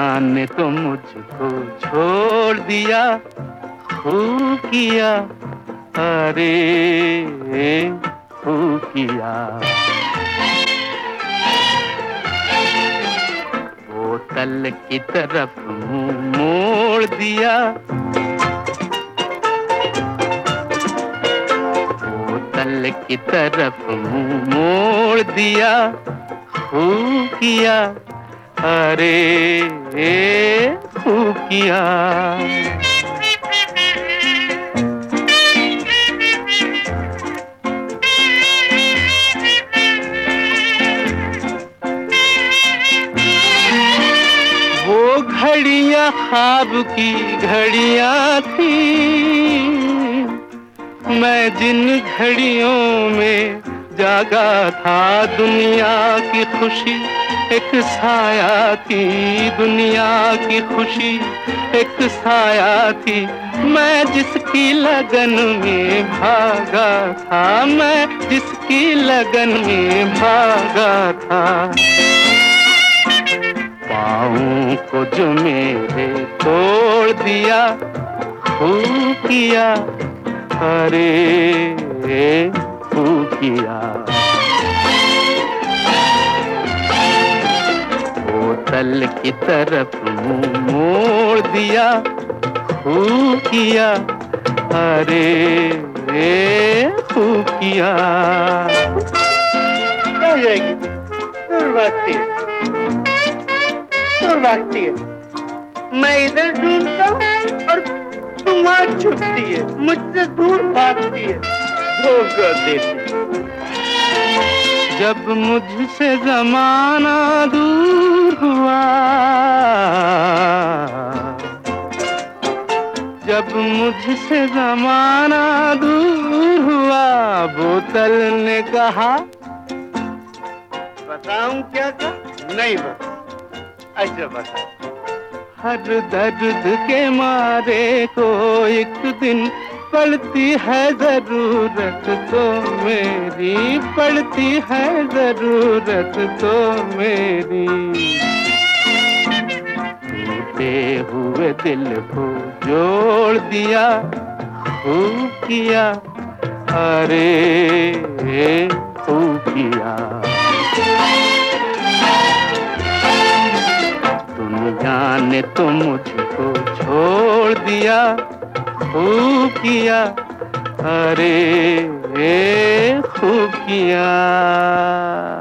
ने तो मुझको छोड़ दिया, खूब किया, अरे खूब किया। बोतल की तरफ मुंह मोड़ दिया, बोतल की तरफ मुंह मोड़ दिया, खूब किया, अरे खूब किया। वो घड़ियां ख्वाब की घड़ियां थी, मैं जिन घड़ियों में जागा था, दुनिया की खुशी एक साया थी, दुनिया की खुशी एक साया थी। मैं जिसकी लगन में भागा था, मैं जिसकी लगन में भागा था। पाँव को जो मेरे तोड़ दिया, खूब किया, अरे खूब किया। बोतल की तरफ मुंह मोड़ दिया, खूब किया, अरे खूब किया। क्या जाएगी? दूर भागती है, दूर भागती है। मैं इधर ढूंढता हूँ और तुम वहाँ छुपती है, मुझसे दूर भागती है, धोखा देती है। जब मुझसे ज़माना दूर हुआ, जब मुझसे ज़माना दूर हुआ, बोतल ने कहा, बताऊं क्या कहा? नहीं बता, ऐसे बता। हर दर्द के मारे को एक दिन पड़ती है जरूरत तो मेरी, पड़ती है जरूरत तो मेरी। टूटे हुए दिल को जोड़ दिया, खूब किया, अरे खूब किया। दुनिया ने तो मुझको छोड़ दिया, खूब किया, अरे खूब किया।